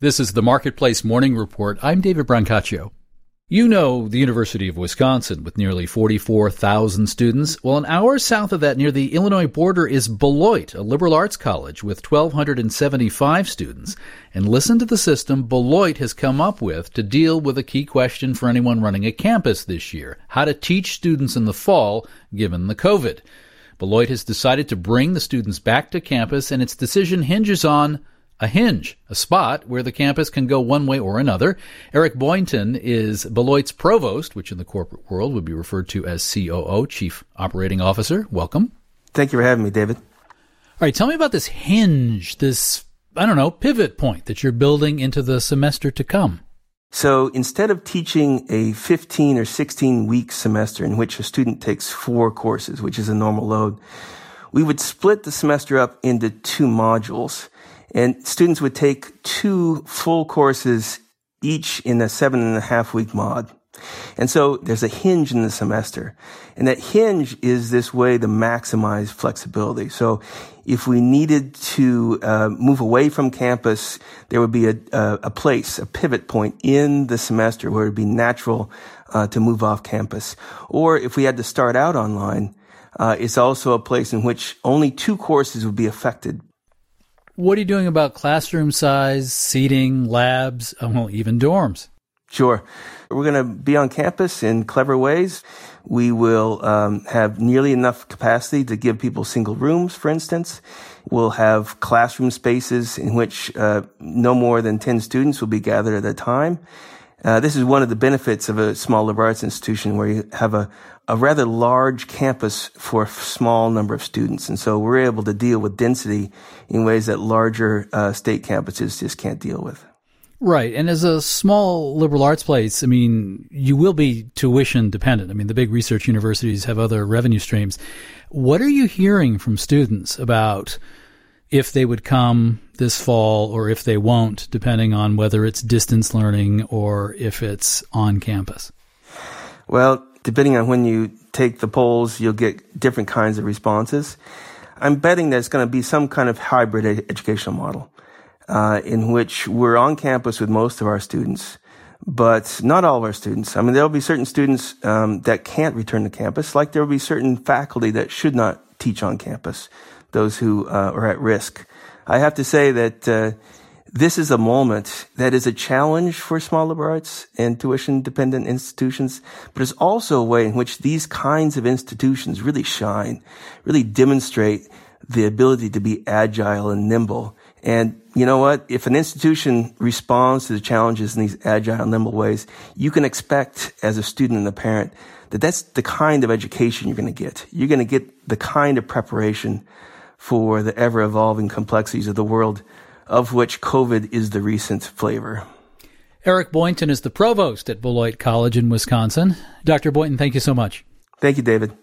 This is the Marketplace Morning Report. I'm David Brancaccio. You know the University of Wisconsin with nearly 44,000 students. Well, an hour south of that near the Illinois border is Beloit, a liberal arts college with 1,275 students. And listen to the system Beloit has come up with to deal with a key question for anyone running a campus this year: how to teach students in the fall given the COVID. Beloit has decided to bring the students back to campus, and its decision hinges on a hinge, a spot where the campus can go one way or another. Eric Boynton is Beloit's provost, which in the corporate world would be referred to as COO, Chief Operating Officer. Welcome. Thank you for having me, David. All right, tell me about this hinge, this, pivot point that you're building into the semester to come. So instead of teaching a 15 or 16-week semester in which a student takes 4 courses, which is a normal load, we would split the semester up into 2 modules. And students would take 2 full courses each in a 7.5-week mod. And so there's a hinge in the semester. And that hinge is this way to maximize flexibility. So if we needed to move away from campus, there would be a place, a pivot point in the semester where it would be natural to move off campus. Or if we had to start out online, it's also a place in which only 2 courses would be affected. What are you doing about classroom size, seating, labs, even dorms? Sure. We're going to be on campus in clever ways. We will have nearly enough capacity to give people single rooms, for instance. We'll have classroom spaces in which no more than 10 students will be gathered at a time. This is one of the benefits of a small liberal arts institution where you have a rather large campus for a small number of students. And so we're able to deal with density in ways that larger state campuses just can't deal with. Right. And as a small liberal arts place, you will be tuition dependent. The big research universities have other revenue streams. What are you hearing from students about if they would come this fall or if they won't, depending on whether it's distance learning or if it's on campus? Well, depending on when you take the polls, you'll get different kinds of responses. I'm betting that it's going to be some kind of hybrid educational model in which we're on campus with most of our students, but not all of our students. There'll be certain students that can't return to campus, like there will be certain faculty that should not teach on campus, those who are at risk. I have to say that this is a moment that is a challenge for small liberal arts and tuition-dependent institutions, but it's also a way in which these kinds of institutions really shine, really demonstrate the ability to be agile and nimble. And you know what? If an institution responds to the challenges in these agile and nimble ways, you can expect as a student and a parent that that's the kind of education you're going to get. You're going to get the kind of preparation for the ever-evolving complexities of the world, of which COVID is the recent flavor. Eric Boynton is the provost at Beloit College in Wisconsin. Dr. Boynton, thank you so much. Thank you, David.